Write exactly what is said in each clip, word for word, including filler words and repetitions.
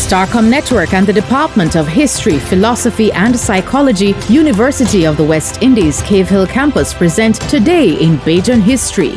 Starcom Network and the Department of History, Philosophy and Psychology, University of the West Indies, Cave Hill Campus present Today in Bajan History.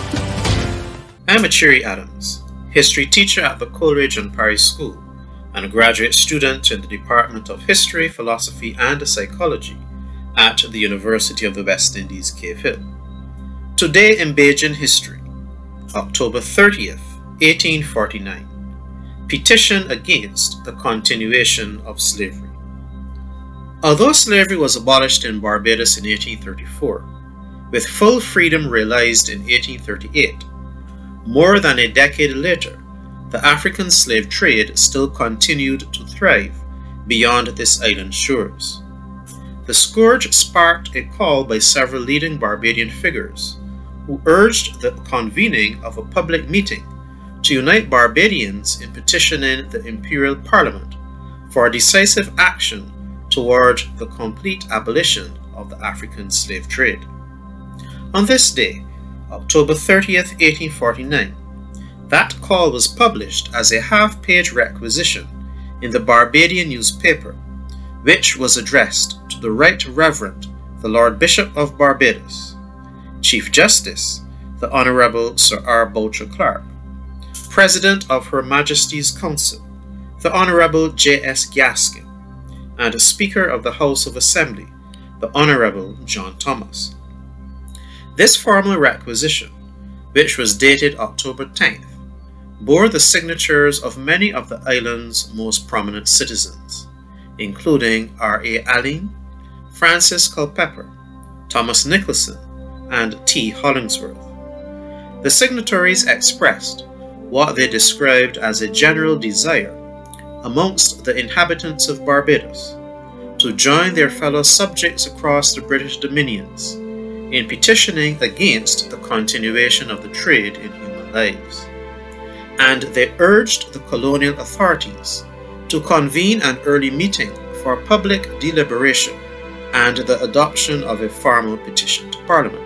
I'm Achiri Adams, history teacher at the Coleridge and Parry School and a graduate student in the Department of History, Philosophy and Psychology at the University of the West Indies, Cave Hill. Today in Bajan History, October thirtieth, eighteen forty-nine. Petition against the continuation of slavery. Although slavery was abolished in Barbados in eighteen thirty-four, with full freedom realized in eighteen thirty-eight, more than a decade later, the African slave trade still continued to thrive beyond this island shores. The scourge sparked a call by several leading Barbadian figures who urged the convening of a public meeting to unite Barbadians in petitioning the Imperial Parliament for decisive action toward the complete abolition of the African slave trade. On this day, October thirtieth, eighteen forty-nine, that call was published as a half-page requisition in the Barbadian newspaper, which was addressed to the Right Reverend the Lord Bishop of Barbados, Chief Justice the Honourable Sir R. Boucher Clarke, President of Her Majesty's Council, the Honourable J S Gaskin, and Speaker of the House of Assembly, the Honourable John Thomas. This formal requisition, which was dated October tenth, bore the signatures of many of the island's most prominent citizens, including R A Alleyne, Francis Culpeper, Thomas Nicholson, and T. Hollingsworth. The signatories expressed what they described as a general desire amongst the inhabitants of Barbados to join their fellow subjects across the British dominions in petitioning against the continuation of the trade in human lives. And they urged the colonial authorities to convene an early meeting for public deliberation and the adoption of a formal petition to Parliament.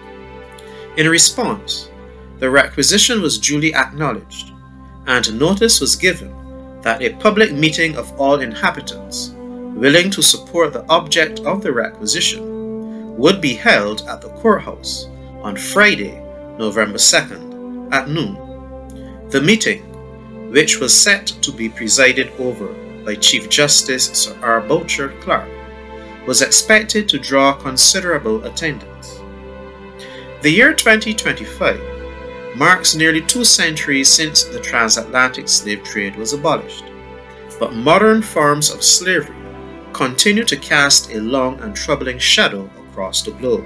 In response, the requisition was duly acknowledged, and notice was given that a public meeting of all inhabitants willing to support the object of the requisition would be held at the courthouse on Friday, November second, at noon. The meeting, which was set to be presided over by Chief Justice Sir R. Boucher Clarke, was expected to draw considerable attendance. The year twenty twenty-five marks nearly two centuries since the transatlantic slave trade was abolished, but modern forms of slavery continue to cast a long and troubling shadow across the globe.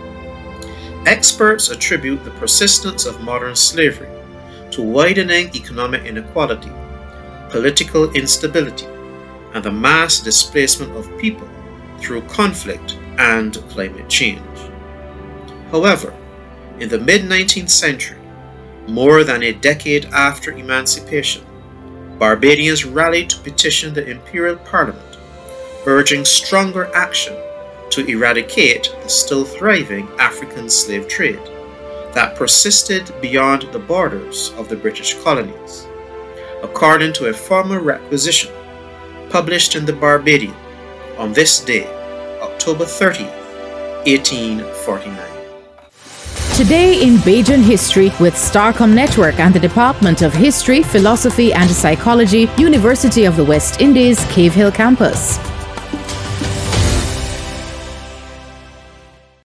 Experts attribute the persistence of modern slavery to widening economic inequality, political instability, and the mass displacement of people through conflict and climate change. However, in the mid-nineteenth century, more than a decade after emancipation, Barbadians rallied to petition the Imperial Parliament, urging stronger action to eradicate the still thriving African slave trade that persisted beyond the borders of the British colonies, according to a formal requisition published in the Barbadian on this day, October thirtieth, eighteen forty-nine. Today in Bajan History with Starcom Network and the Department of History, Philosophy and Psychology, University of the West Indies, Cave Hill Campus.